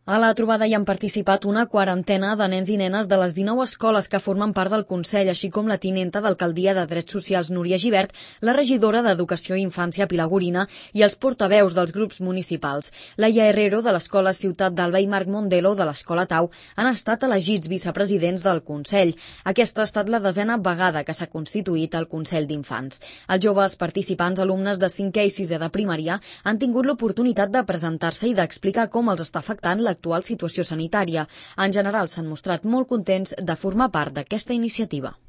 A la trobada hi han participat una quarantena de nens i nenes de les 19 escoles que formen part del Consell, així com la tinenta d'Alcaldia de Drets Socials Núria Gibert, la regidora d'Educació i Infància Pilar Gorina i els portaveus dels grups municipals. Laia Herrero de l'Escola Ciutat d'Alba i Marc Mondelo de l'Escola Tau han estat elegits vicepresidents del Consell. Aquesta ha estat la 10a vegada que s'ha constituït el Consell d'Infants. Els joves participants, alumnes de 5è i 6è de primària, han tingut l'oportunitat de presentar-se i d'explicar com els està afectant l'actual situació sanitària. En general, s'han mostrat molt contents de formar part d'aquesta iniciativa.